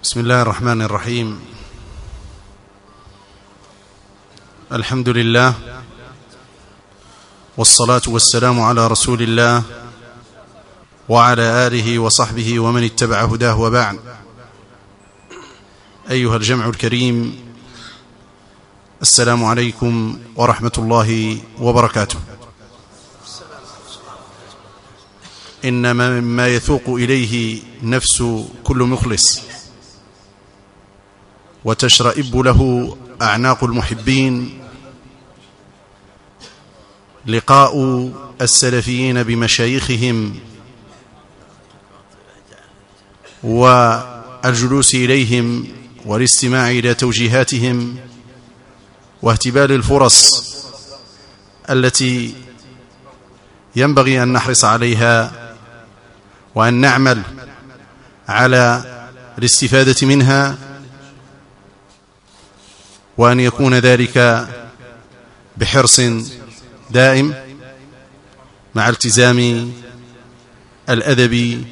بسم الله الرحمن الرحيم. الحمد لله والصلاة والسلام على رسول الله وعلى آله وصحبه ومن اتبع هداه، وبعد. أيها الجمع الكريم، السلام عليكم ورحمة الله وبركاته. إن مما يثوق إليه نفس كل مخلص وتشرئب له أعناق المحبين لقاء السلفيين بمشايخهم والجلوس إليهم والاستماع إلى توجيهاتهم واهتبال الفرص التي ينبغي أن نحرص عليها وأن نعمل على الاستفادة منها، وأن يكون ذلك بحرص دائم مع التزام الأدب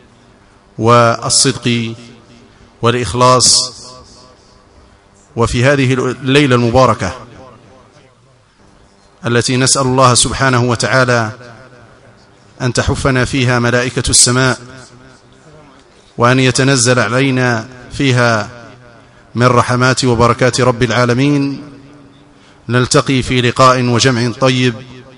والصدق والإخلاص. وفي هذه الليلة المباركة التي نسأل الله سبحانه وتعالى أن تحفنا فيها ملائكة السماء، وأن يتنزل علينا فيها من رحمات وبركات رب العالمين، نلتقي في لقاء وجمع طيب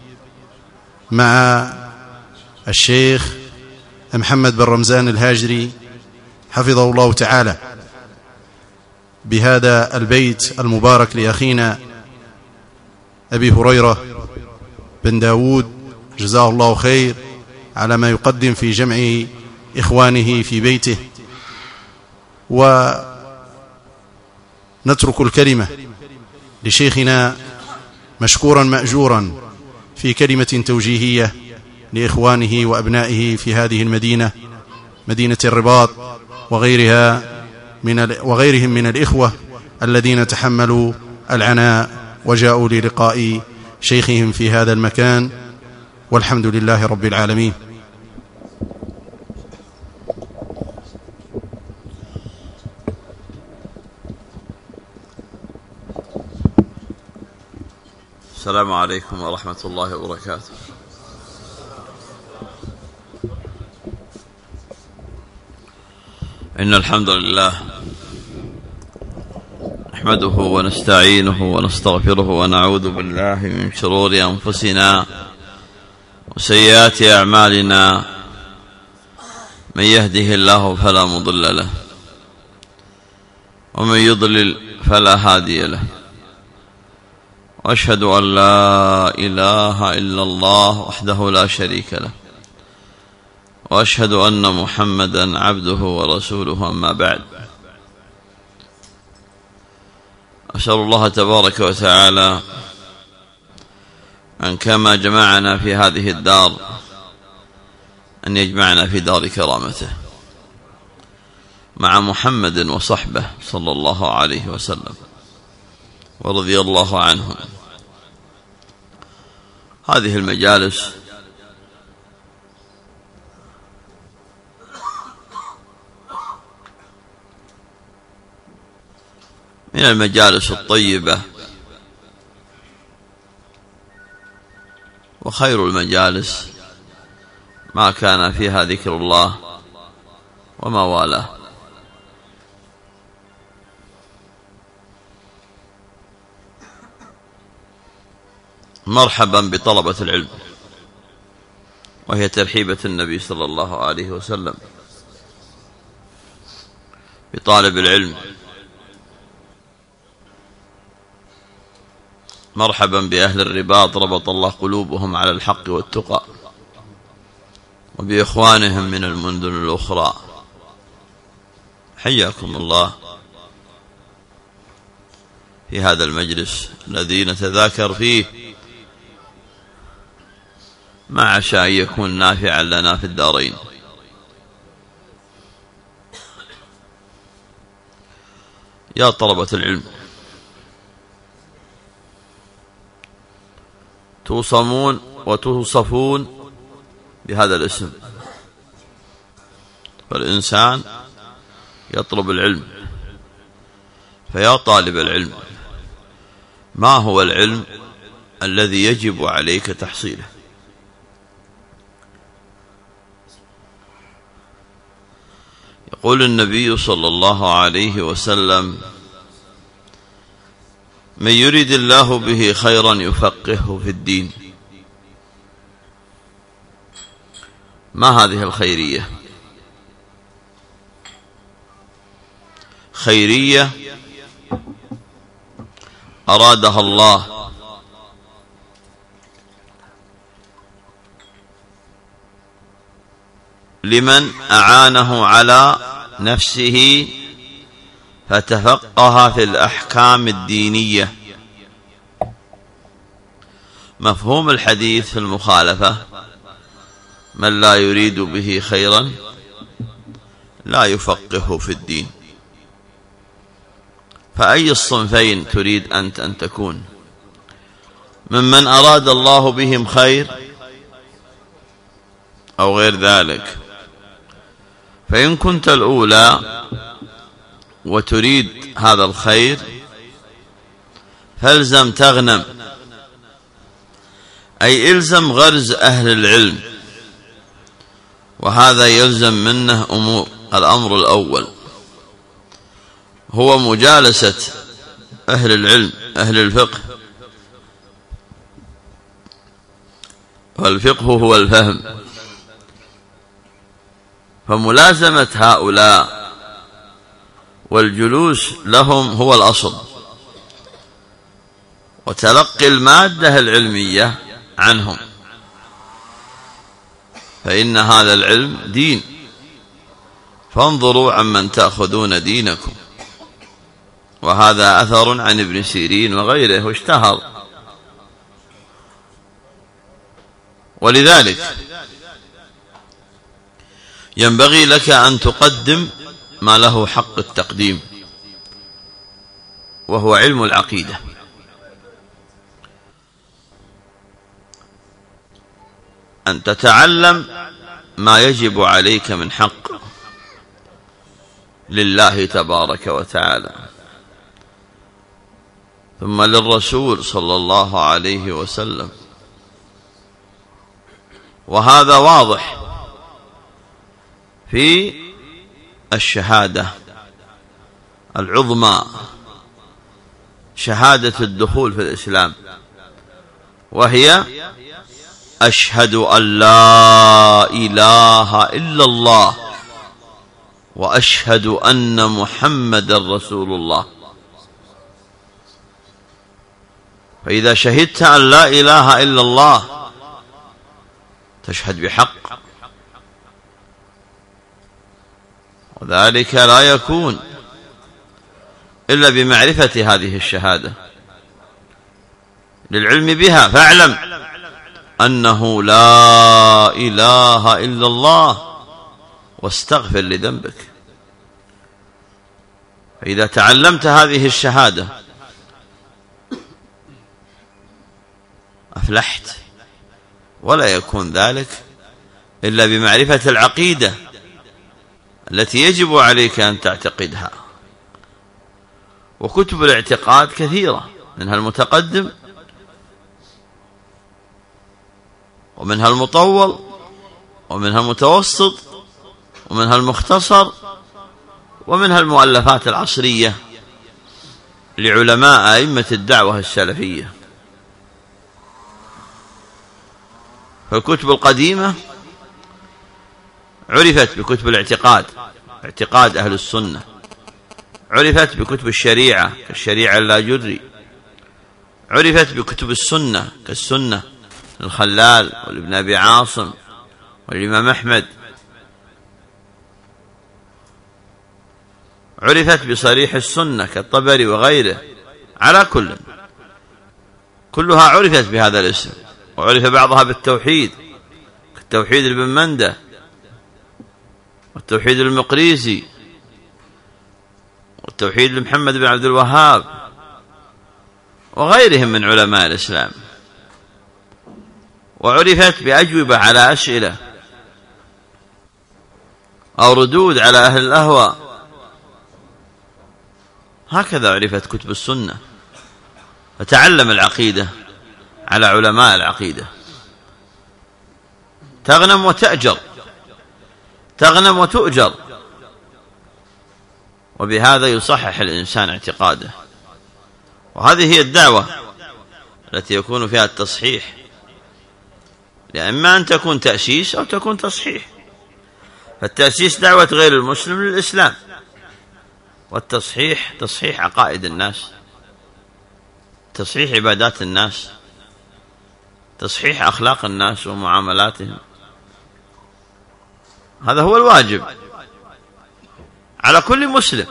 مع الشيخ محمد بن رمزان الهاجري حفظه الله تعالى بهذا البيت المبارك لأخينا أبي هريرة بن داود، جزاه الله خير على ما يقدم في جمع إخوانه في بيته. ونترك الكلمة لشيخنا مشكورا مأجورا في كلمة توجيهية لإخوانه وأبنائه في هذه المدينة، مدينة الرباط، وغيرهم من الإخوة الذين تحملوا العناء وجاءوا للقاء شيخهم في هذا المكان، والحمد لله رب العالمين. السلام عليكم ورحمة الله وبركاته. إن الحمد لله نحمده ونستعينه ونستغفره ونعوذ بالله من شرور أنفسنا وسيئات أعمالنا، من يهده الله فلا مضل له ومن يضلل فلا هادي له، وأشهد أن لا إله إلا الله وحده لا شريك له، وأشهد أن محمدا عبده ورسوله. أما بعد، أسأل الله تبارك وتعالى أن كما جمعنا في هذه الدار أن يجمعنا في دار كرامته مع محمد وصحبه صلى الله عليه وسلم ورضي الله عنهم. هذه المجالس من المجالس الطيبة، وخير المجالس ما كان فيها ذكر الله وما والاه. مرحبا بطلبة العلم، وهي ترحيبة النبي صلى الله عليه وسلم بطالب العلم. مرحبا بأهل الرباط، ربط الله قلوبهم على الحق والتقى، وبإخوانهم من المدن الأخرى. حياكم الله في هذا المجلس الذي نتذاكر فيه ما عسى أن يكون نافعا لنا في الدارين. يا طلبة العلم، توصمون وتوصفون بهذا الاسم، فالإنسان يطلب العلم. فيا طالب العلم، ما هو العلم الذي يجب عليك تحصيله؟ يقول النبي صلى الله عليه وسلم: من يريد الله به خيرا يفقهه في الدين. ما هذه الخيرية؟ خيرية أرادها الله لمن أعانه على نفسه فتفقه في الأحكام الدينية. مفهوم الحديث في المخالفة: من لا يريد به خيرا لا يفقهه في الدين. فأي الصنفين تريد أنت أن تكون؟ ممن أراد الله بهم خير أو غير ذلك؟ فإن كنت الأولى وتريد هذا الخير فالزم تغنم، أي إلزم غرز أهل العلم، وهذا يلزم منه أمور. الأمر الأول هو مجالسة أهل العلم، أهل الفقه، والفقه هو الفهم، فملازمة هؤلاء والجلوس لهم هو الأصل، وتلقي المادة العلمية عنهم، فإن هذا العلم دين. فانظروا عمن تأخذون دينكم. وهذا أثر عن ابن سيرين وغيره واشتهر. ولذلك ينبغي لك أن تقدم ما له حق التقديم، وهو علم العقيدة. أن تتعلم ما يجب عليك من حق لله تبارك وتعالى، ثم للرسول صلى الله عليه وسلم. وهذا واضح في الشهادة العظمى، شهادة الدخول في الإسلام، وهي: أشهد أن لا إله إلا الله وأشهد أن محمدا رسول الله. فإذا شهدت أن لا إله إلا الله تشهد بحق، وذلك لا يكون إلا بمعرفة هذه الشهادة، للعلم بها. فاعلم أنه لا إله إلا الله واستغفر لذنبك. فإذا تعلمت هذه الشهادة أفلحت، ولا يكون ذلك إلا بمعرفة العقيدة التي يجب عليك أن تعتقدها. وكتب الاعتقاد كثيرة، منها المتقدم ومنها المطول ومنها المتوسط ومنها المختصر ومنها المؤلفات العصرية لعلماء أئمة الدعوة السلفية. فالكتب القديمة عرفت بكتب الاعتقاد، اعتقاد أهل السنة، عرفت بكتب الشريعة كالشريعة اللاجري، عرفت بكتب السنة كالسنة الخلال والابن أبي عاصم والإمام أحمد، عرفت بصريح السنة كالطبري وغيره. على كلها عرفت بهذا الاسم، وعرف بعضها بالتوحيد كالتوحيد لابن مندة والتوحيد المقريزي والتوحيد لمحمد بن عبد الوهاب وغيرهم من علماء الإسلام، وعرفت بأجوبة على أسئلة أو ردود على أهل الأهواء هكذا عرفت كتب السنة. فتعلم العقيدة على علماء العقيدة، تغنم وتأجر، تغنم وتؤجر، وبهذا يصحح الإنسان اعتقاده. وهذه هي الدعوة التي يكون فيها التصحيح، لأما أن تكون تأسيس أو تكون تصحيح. فالتأسيس دعوة غير المسلم للإسلام، والتصحيح تصحيح عقائد الناس، تصحيح عبادات الناس، تصحيح أخلاق الناس ومعاملاتهم. هذا هو الواجب على كل مسلم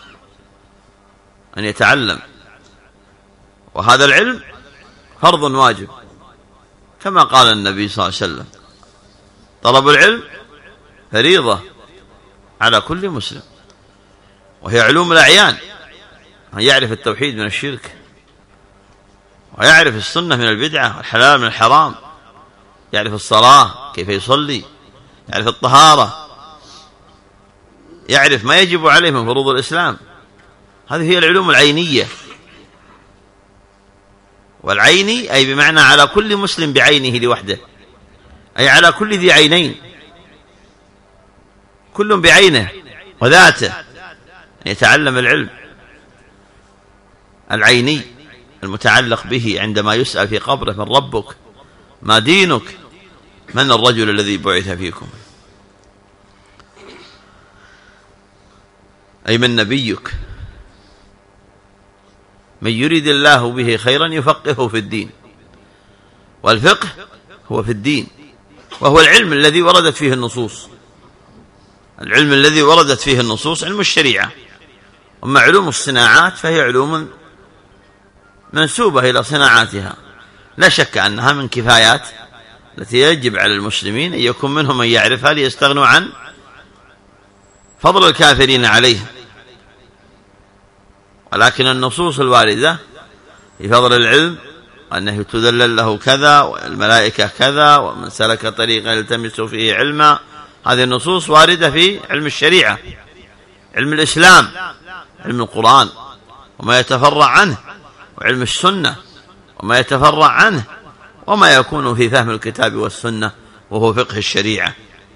أن يتعلم، وهذا العلم فرض واجب، كما قال النبي صلى الله عليه وسلم: طلب العلم فريضة على كل مسلم. وهي علوم الأعيان، أن يعرف التوحيد من الشرك، ويعرف السنة من البدعة، والحلال من الحرام، يعرف الصلاة كيف يصلي، يعرف الطهارة، يعرف ما يجب عليه من فروض الإسلام. هذه هي العلوم العينية. والعيني أي بمعنى على كل مسلم بعينه لوحده، أي على كل ذي عينين، كل بعينه وذاته، أن يتعلم العلم العيني المتعلق به عندما يسأل في قبره: من ربك؟ ما دينك؟ من الرجل الذي بعث فيكم؟ أي من نبيك؟ من يريد الله به خيرا يفقهه في الدين. والفقه هو في الدين، وهو العلم الذي وردت فيه النصوص. العلم الذي وردت فيه النصوص علم الشريعة. أما علوم الصناعات فهي علوم منسوبة إلى صناعاتها، لا شك أنها من كفايات التي يجب على المسلمين أن يكون منهم من يعرفها ليستغنوا عن فضل الكافرين عليه. ولكن النصوص الواردة في فضل العلم، أنه تذلل له كذا، والملائكة كذا، ومن سلك طريقا يلتمس فيه علما، هذه النصوص واردة في علم الشريعة، علم الإسلام، علم القرآن وما يتفرع عنه، وعلم السنة وما يتفرع عنه، وما يكون في فهم الكتاب والسنة وهو فقه الشريعة.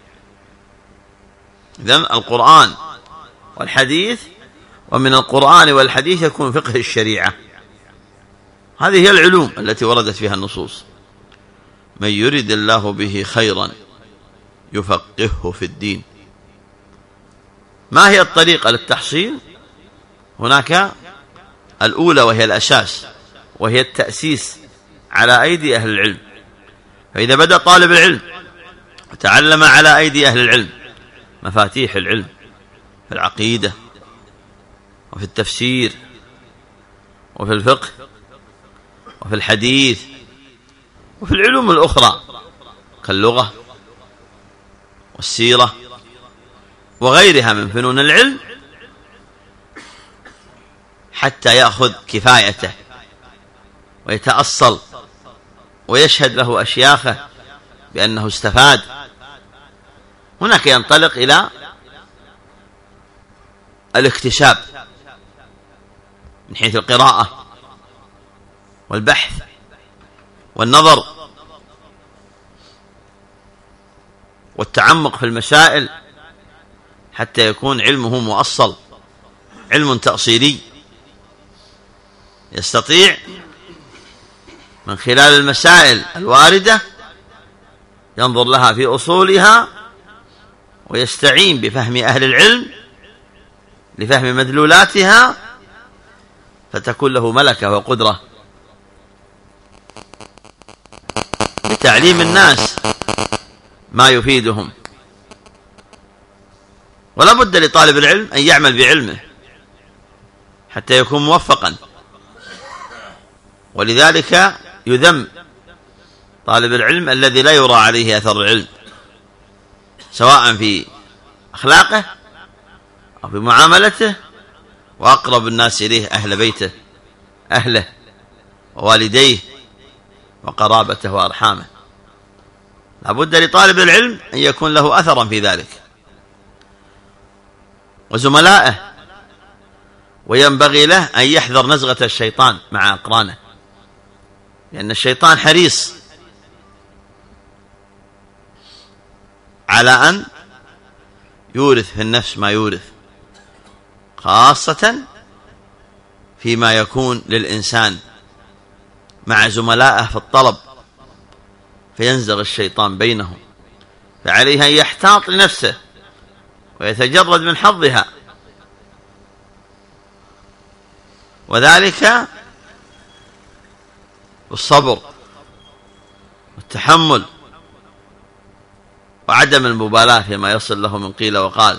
إذن القرآن والحديث، ومن القرآن والحديث يكون فقه الشريعة. هذه هي العلوم التي وردت فيها النصوص. من يريد الله به خيرا يفقهه في الدين. ما هي الطريقة للتحصيل؟ هناك الأولى وهي الأساس، وهي التأسيس على أيدي أهل العلم. فإذا بدأ طالب العلم وتعلم على أيدي أهل العلم مفاتيح العلم في العقيدة وفي التفسير وفي الفقه وفي الحديث وفي العلوم الأخرى كاللغة والسيرة وغيرها من فنون العلم، حتى يأخذ كفايته ويتأصل ويشهد له أشياخه بأنه استفاد. هناك ينطلق إلى الاكتساب من حيث القراءة والبحث والنظر والتعمق في المسائل، حتى يكون علمه مؤصل، علم تأصيلي، يستطيع من خلال المسائل الواردة ينظر لها في أصولها، ويستعين بفهم أهل العلم لفهم مدلولاتها، فتكون له ملكة وقدرة لتعليم الناس ما يفيدهم. ولا بد لطالب العلم أن يعمل بعلمه حتى يكون موفقا. ولذلك يذم طالب العلم الذي لا يرى عليه أثر العلم، سواء في أخلاقه أو في معاملته، وأقرب الناس إليه أهل بيته، أهله ووالديه وقرابته وأرحامه. لا بد لطالب العلم أن يكون له أثرا في ذلك، وزملائه وينبغي له أن يحذر نزغة الشيطان مع أقرانه، لأن الشيطان حريص على أن يورث في النفس ما يورث، خاصة فيما يكون للإنسان مع زملائه في الطلب، فينزغ الشيطان بينهم، فعليه أن يحتاط لنفسه ويتجرد من حظها، وذلك بالصبر والتحمل وعدم المبالاة فيما يصل له من قيل وقال،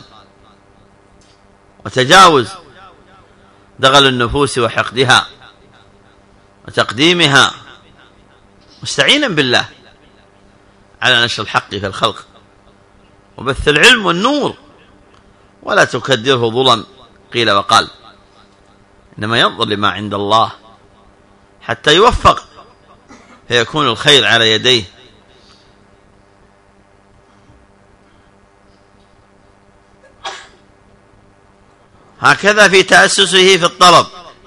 وتجاوز دغل النفوس وحقدها وتقديمها، مستعينا بالله على نشر الحق في الخلق وبث العلم والنور، ولا تكدره ظلم قيل وقال، إنما ينظر لما عند الله حتى يوفق فيكون الخير على يديه. هكذا في تأسسه في الطلب،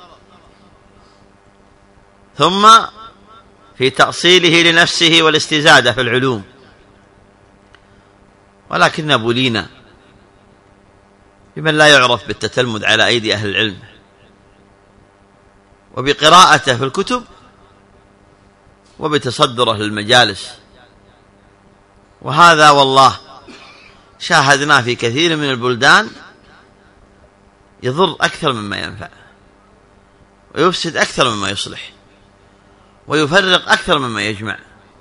ثم في تأصيله لنفسه والاستزادة في العلوم. ولكن بلينا بمن لا يعرف بالتتلمذ على أيدي أهل العلم وبقراءته في الكتب وبتصدره للمجالس، وهذا والله شاهدناه في كثير من البلدان يضر أكثر مما ينفع، ويفسد أكثر مما يصلح، ويفرق أكثر مما يجمع.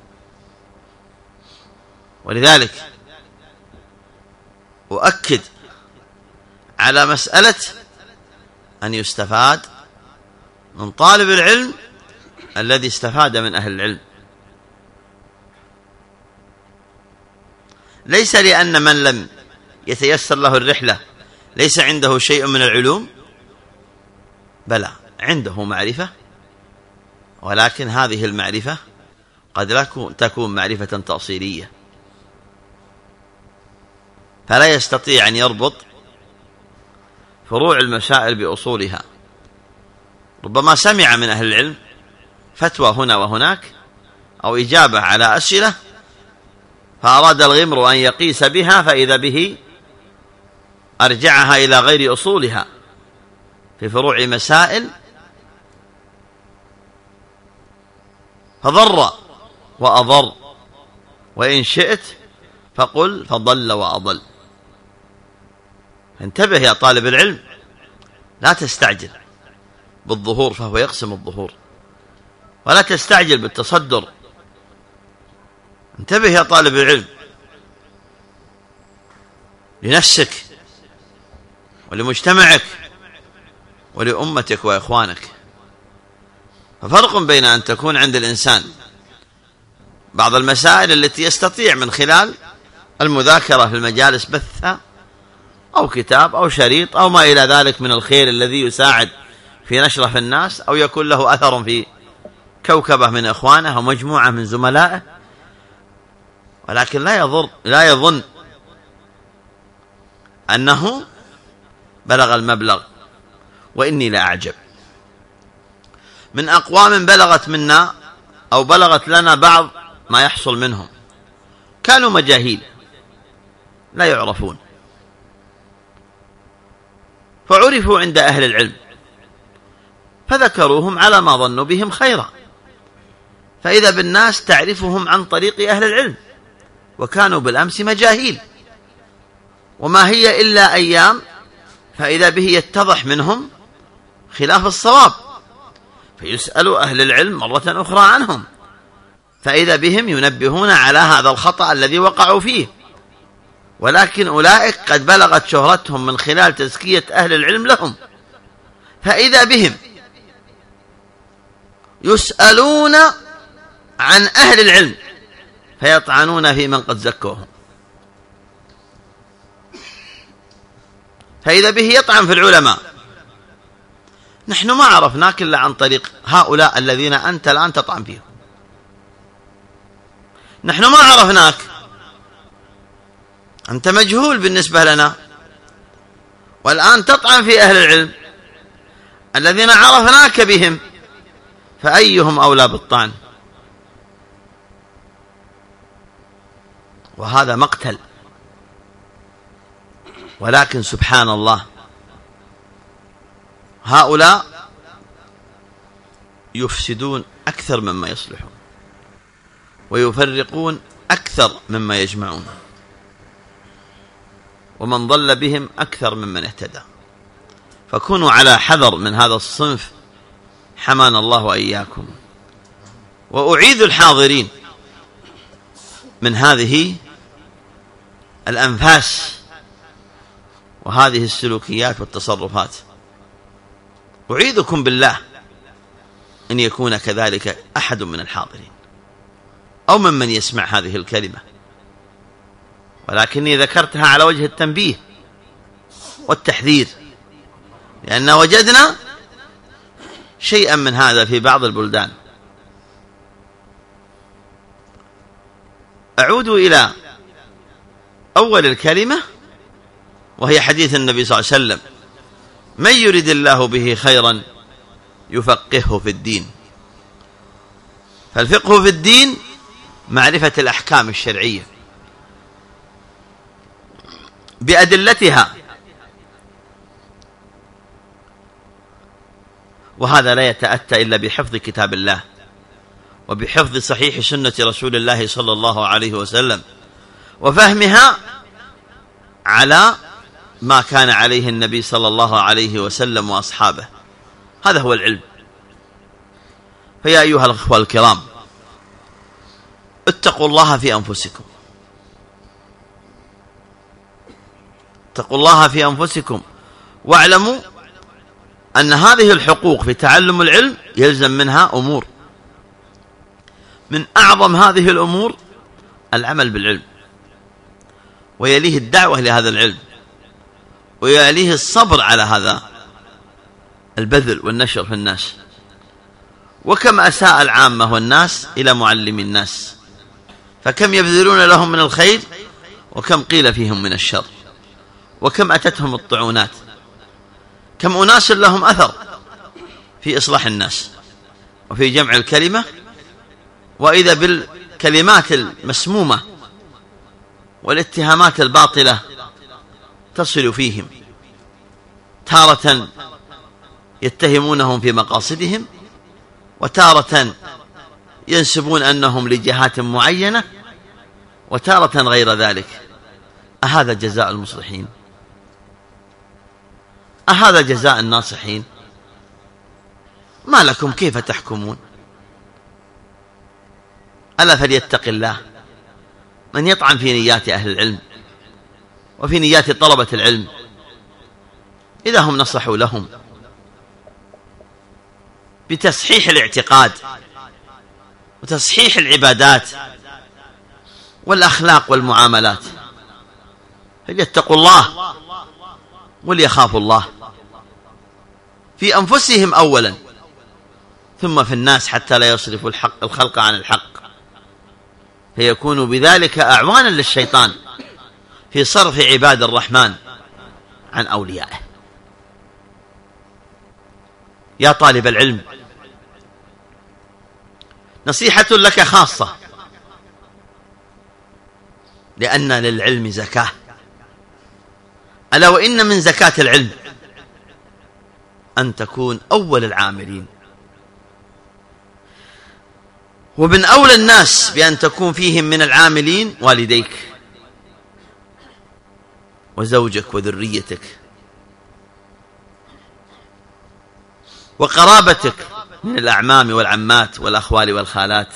ولذلك أؤكد على مسألة أن يستفاد من طالب العلم الذي استفاد من أهل العلم، ليس لأن من لم يتيسر له الرحلة ليس عنده شيء من العلوم، بلى عنده معرفة، ولكن هذه المعرفة قد لا تكون معرفة تأصيلية، فلا يستطيع أن يربط فروع المسائل بأصولها. ربما سمع من أهل العلم فتوى هنا وهناك أو إجابة على أسئلة، فأراد الغمر أن يقيس بها، فإذا به أرجعها إلى غير أصولها في فروع مسائل، فضر وأضر، وإن شئت فقل فضل وأضل. انتبه يا طالب العلم، لا تستعجل بالظهور فهو يقسم الظهور، ولا تستعجل بالتصدر. انتبه يا طالب العلم لنفسك ولمجتمعك ولأمتك وإخوانك. ففرق بين أن تكون عند الإنسان بعض المسائل التي يستطيع من خلال المذاكرة في المجالس بثها أو كتاب أو شريط أو ما إلى ذلك من الخير الذي يساعد في نشره في الناس، أو يكون له أثر في كوكبة من إخوانه أو مجموعة من زملائه، ولكن لا يظن أنه بلغ المبلغ. وإني لأعجب من أقوام بلغت منا أو بلغت لنا بعض ما يحصل منهم، كانوا مجاهيل لا يعرفون، فعرفوا عند أهل العلم فذكروهم على ما ظنوا بهم خيرا، فإذا بالناس تعرفهم عن طريق أهل العلم، وكانوا بالأمس مجاهيل، وما هي إلا أيام فإذا به يتضح منهم خلاف الصواب، فيسأل أهل العلم مرة أخرى عنهم، فإذا بهم ينبهون على هذا الخطأ الذي وقعوا فيه. ولكن أولئك قد بلغت شهرتهم من خلال تزكية أهل العلم لهم، فإذا بهم يسألون عن أهل العلم فيطعنون في من قد زكوهم، فإذا به يطعن في العلماء. نحن ما عرفناك إلا عن طريق هؤلاء الذين أنت الآن تطعن فيهم، نحن ما عرفناك، أنت مجهول بالنسبة لنا، والآن تطعن في أهل العلم، الذين عرفناك بهم فأيهم أولى بالطعن؟ وهذا مقتل. ولكن سبحان الله، هؤلاء يفسدون أكثر مما يصلحون، ويفرقون أكثر مما يجمعون، ومن ضل بهم أكثر ممن اهتدى. فكونوا على حذر من هذا الصنف، حمانا الله وإياكم. وأعيذ الحاضرين من هذه الأنفاس وهذه السلوكيات والتصرفات. أعيذكم بالله أن يكون كذلك أحد من الحاضرين أو ممن يسمع هذه الكلمة، ولكني ذكرتها على وجه التنبيه والتحذير، لأن وجدنا شيئا من هذا في بعض البلدان. أعود إلى أول الكلمة، وهي حديث النبي صلى الله عليه وسلم: من يرد الله به خيرا يفقهه في الدين. فالفقه في الدين معرفة الأحكام الشرعية بأدلتها، وهذا لا يتأتى إلا بحفظ كتاب الله وبحفظ صحيح سنة رسول الله صلى الله عليه وسلم، وفهمها على ما كان عليه النبي صلى الله عليه وسلم وأصحابه. هذا هو العلم. فيا أيها الأخوة الكرام، اتقوا الله في أنفسكم، اتقوا الله في أنفسكم، واعلموا أن هذه الحقوق في تعلم العلم يلزم منها أمور. من أعظم هذه الأمور العمل بالعلم، ويليه الدعوة لهذا العلم، ويليه الصبر على هذا البذل والنشر في الناس. وكم أساء العامة والناس إلى معلم الناس، فكم يبذلون لهم من الخير وكم قيل فيهم من الشر، وكم أتتهم الطعونات. كم أناس لهم أثر في إصلاح الناس وفي جمع الكلمة، وإذا بالكلمات المسمومة والاتهامات الباطلة تصل فيهم. تارة يتهمونهم في مقاصدهم، وتارة ينسبون أنهم لجهات معينة، وتارة غير ذلك. أهذا جزاء المصلحين؟ أهذا جزاء الناصحين؟ ما لكم كيف تحكمون؟ ألا فليتق الله من يطعن في نيات أهل العلم وفي نيات طلبة العلم إذا هم نصحوا لهم بتصحيح الاعتقاد وتصحيح العبادات والأخلاق والمعاملات. فليتقوا الله وليخافوا الله في أنفسهم أولا، ثم في الناس، حتى لا يصرفوا الخلق عن الحق، فيكونوا بذلك أعوانا للشيطان في صرف عباد الرحمن عن أوليائه. يا طالب العلم، نصيحة لك خاصة، لأن للعلم زكاة، ألا وإن من زكاة العلم أن تكون أول العاملين، ومن أولى الناس بأن تكون فيهم من العاملين والديك وزوجك وذريتك وقرابتك من الأعمام والعمات والأخوال والخالات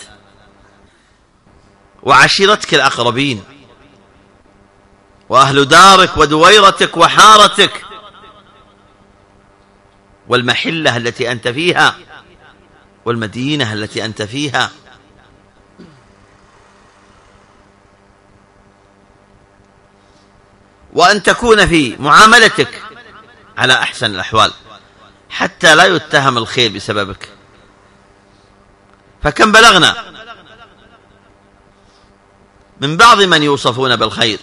وعشيرتك الأقربين وأهل دارك ودويرتك وحارتك والمحلة التي أنت فيها والمدينة التي أنت فيها. وأن تكون في معاملتك على أحسن الأحوال حتى لا يتهم الخير بسببك. فكم بلغنا من بعض من يوصفون بالخير،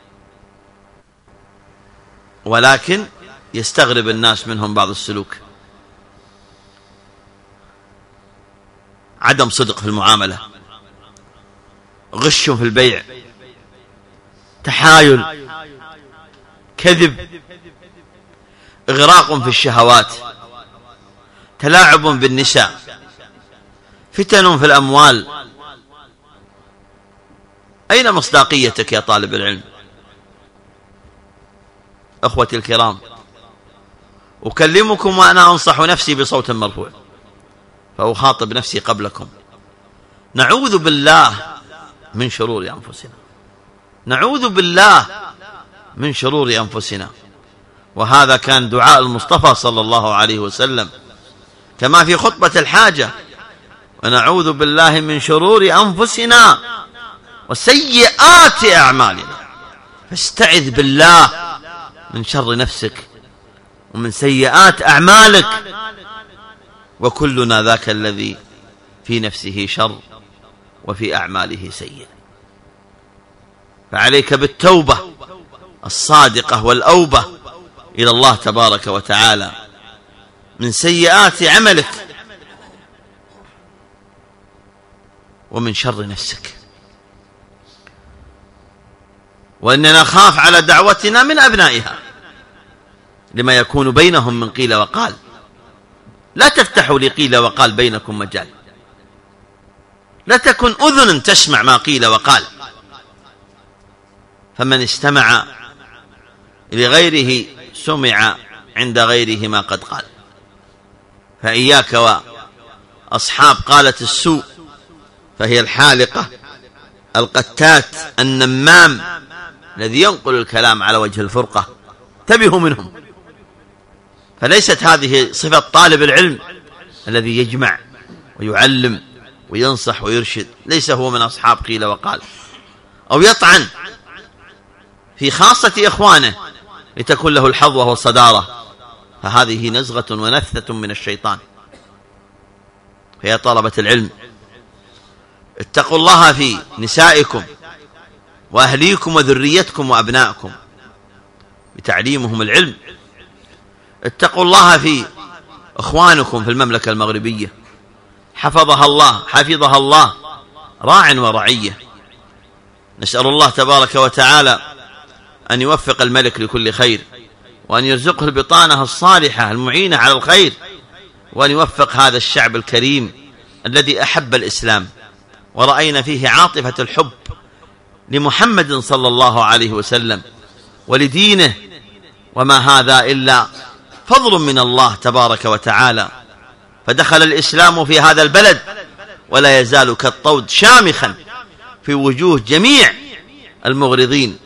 ولكن يستغرب الناس منهم بعض السلوك. عدم صدق في المعاملة، غش في البيع، تحايل، كذب، إغراق في الشهوات، تلاعب بالنساء، فتن في الأموال. أين مصداقيتك يا طالب العلم؟ أخوتي الكرام، أكلمكم وأنا أنصح نفسي بصوت مرفوع، فأخاطب نفسي قبلكم. نعوذ بالله من شرور أنفسنا، نعوذ بالله من شرور أنفسنا. وهذا كان دعاء المصطفى صلى الله عليه وسلم كما في خطبة الحاجة: ونعوذ بالله من شرور أنفسنا وسيئات أعمالنا. فاستعذ بالله من شر نفسك ومن سيئات أعمالك، وكلنا ذاك الذي في نفسه شر وفي أعماله سيء. فعليك بالتوبة الصادقة والأوبة إلى الله تبارك وتعالى من سيئات عملك ومن شر نفسك. وإننا نخاف على دعوتنا من أبنائها لما يكون بينهم من قيل وقال. لا تفتحوا لقيل وقال بينكم مجال، لا تكن أذن تسمع ما قيل وقال. فمن استمع لغيره سمع عند غيره ما قد قال. فإياك وأصحاب قالة السوء، فهي الحالقة، القتات، النمام الذي ينقل الكلام على وجه الفرقة. انتبهوا منهم. فليست هذه صفة طالب العلم الذي يجمع ويعلم وينصح ويرشد، ليس هو من أصحاب قيل وقال، أو يطعن في خاصة إخوانه لتكون له الحظوة والصدارة، فهذه نزغة ونفثة من الشيطان. فيا طلبة العلم، اتقوا الله في نسائكم وأهليكم وذريتكم وأبنائكم بتعليمهم العلم. اتقوا الله في إخوانكم في المملكة المغربية، حفظها الله راع ورعية. نسأل الله تبارك وتعالى أن يوفق الملك لكل خير، وأن يرزقه البطانة الصالحة المعينة على الخير، وأن يوفق هذا الشعب الكريم الذي أحب الإسلام، ورأينا فيه عاطفة الحب لمحمد صلى الله عليه وسلم ولدينه. وما هذا إلا فضل من الله تبارك وتعالى. فدخل الإسلام في هذا البلد ولا يزال كالطود شامخا في وجوه جميع المغرضين.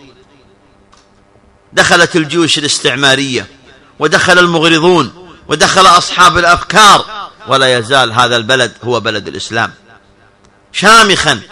دخلت الجيوش الاستعمارية ودخل المغرضون ودخل أصحاب الأفكار، ولا يزال هذا البلد هو بلد الإسلام شامخا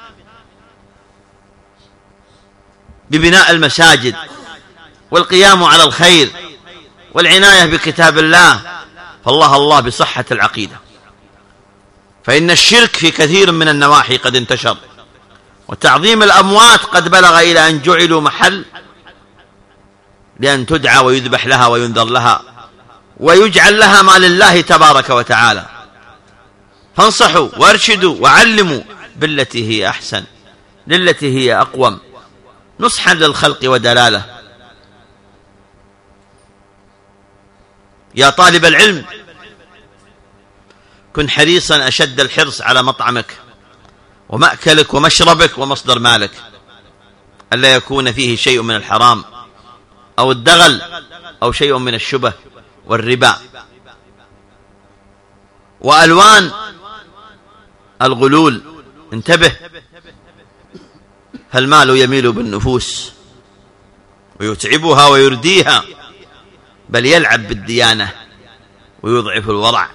ببناء المساجد والقيام على الخير والعناية بكتاب الله. فالله الله بصحة العقيدة. فإن الشرك في كثير من النواحي قد انتشر، وتعظيم الأموات قد بلغ إلى أن جعلوا محل لأن تدعى ويذبح لها وينذر لها ويجعل لها ما لله تبارك وتعالى. فانصحوا وارشدوا وعلموا بالتي هي أحسن للتي هي أقوم، نصحا للخلق ودلالة. يا طالب العلم، كن حريصا أشد الحرص على مطعمك ومأكلك ومشربك ومصدر مالك، ألا يكون فيه شيء من الحرام أو الدغل أو شيء من الشبه والربا وألوان الغلول. انتبه، فالمال يميل بالنفوس ويتعبها ويرديها، بل يلعب بالديانة ويضعف الورع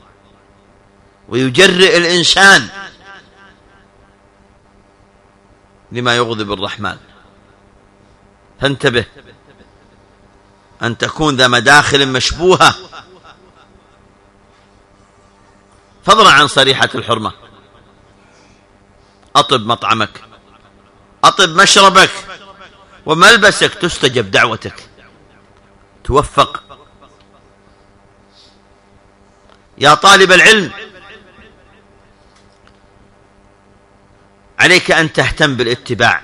ويجرئ الإنسان لما يغضب الرحمن. فانتبه أن تكون ذا مداخل مشبوهة، فضلا عن صريحة الحرمة. أطب مطعمك، أطب مشربك وملبسك، تستجب دعوتك، توفق. يا طالب العلم، عليك أن تهتم بالاتباع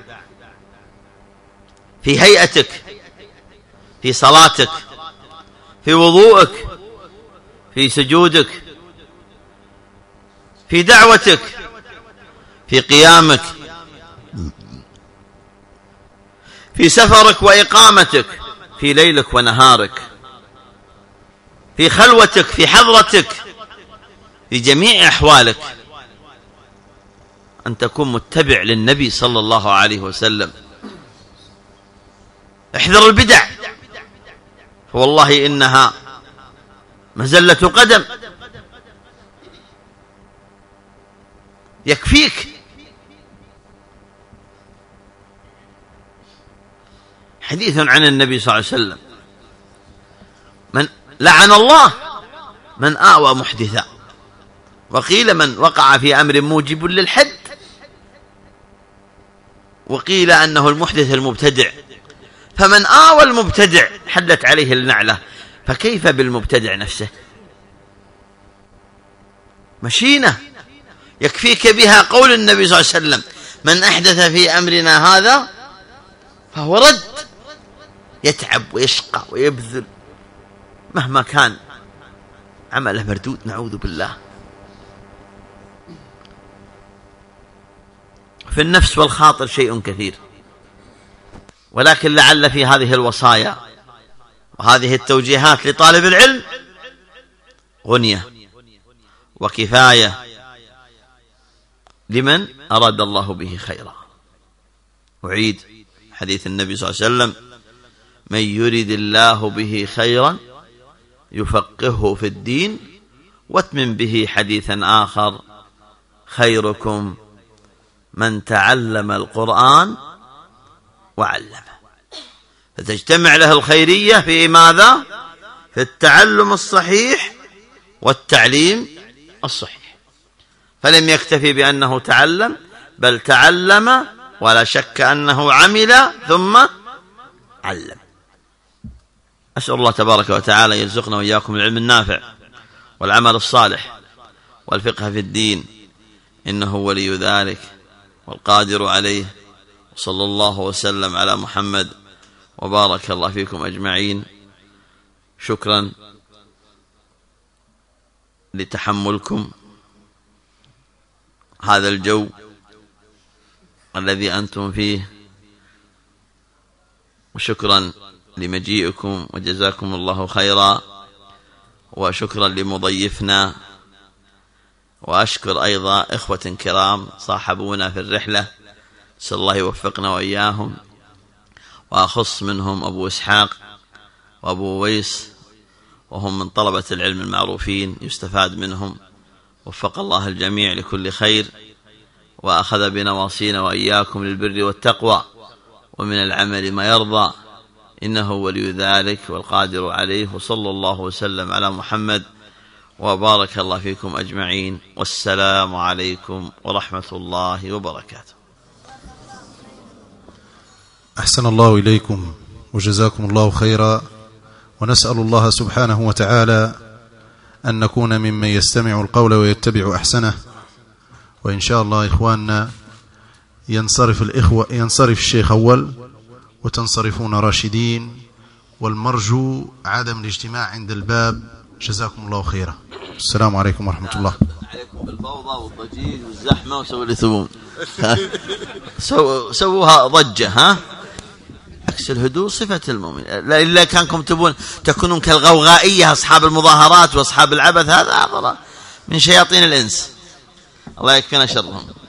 في هيئتك، في صلاتك، في وضوءك، في سجودك، في دعوتك، في قيامك، في سفرك وإقامتك، في ليلك ونهارك، في خلوتك، في حضرتك، في جميع أحوالك، أن تكون متبع للنبي صلى الله عليه وسلم. احذر البدع، فوالله إنها مزلة قدم. يكفيك حديث عن النبي صلى الله عليه وسلم: من لعن الله من آوى محدثا، وقيل من وقع في أمر موجب للحد، وقيل أنه المحدث المبتدع. فمن آوى المبتدع حلت عليه اللعنة، فكيف بالمبتدع نفسه؟ مشينة يكفيك بها قول النبي صلى الله عليه وسلم: من أحدث في أمرنا هذا فهو رد. يتعب ويشقى ويبذل مهما كان عمله مردود، نعوذ بالله. في النفس والخاطر شيء كثير، ولكن لعل في هذه الوصايا وهذه التوجيهات لطالب العلم غنية وكفاية لمن أراد الله به خيرا. أعيد حديث النبي صلى الله عليه وسلم: من يريد الله به خيرا يفقهه في الدين. واتمم به حديثا آخر: خيركم من تعلم القرآن وعلمه. فتجتمع له الخيرية في ماذا؟ في التعلم الصحيح والتعليم الصحيح. فلم يكتفي بأنه تعلم، بل تعلم ولا شك أنه عمل ثم علم. أسأل الله تبارك وتعالى يرزقنا وإياكم العلم النافع والعمل الصالح والفقه في الدين، إنه ولي ذلك والقادر عليه. صلى الله وسلم على محمد وبارك الله فيكم أجمعين. شكرا لتحملكم هذا الجو الذي أنتم فيه، وشكرا لمجيئكم وجزاكم الله خيرا، وشكرا لمضيفنا، وأشكر أيضا إخوة كرام صاحبونا في الرحلة، نسأل الله يوفقنا وإياهم، وأخص منهم أبو إسحاق وأبو ويس، وهم من طلبة العلم المعروفين يستفاد منهم. وفق الله الجميع لكل خير، وأخذ بنواصينا وإياكم للبر والتقوى ومن العمل ما يرضى، إنه ولي ذلك والقادر عليه. وصلى الله وسلم على محمد وبارك الله فيكم أجمعين، والسلام عليكم ورحمة الله وبركاته. أحسن الله إليكم وجزاكم الله خيرا، ونسأل الله سبحانه وتعالى أن نكون ممن يستمع القول ويتبع أحسنه. وإن شاء الله إخواننا ينصرف الشيخ أول، وتنصرفون راشدين، والمرجو عدم الاجتماع عند الباب. جزاكم الله خيرا. السلام عليكم ورحمة الله. عليكم بالفوضى والضجيج والزحمة وسووا اللي تبون. سووها ضجة. ها، عكس الهدوء صفة المؤمن. إلا كانكم تبون تكونون كالغوغائية أصحاب المظاهرات وأصحاب العبث، هذا من شياطين الإنس، الله يكفينا شرهم.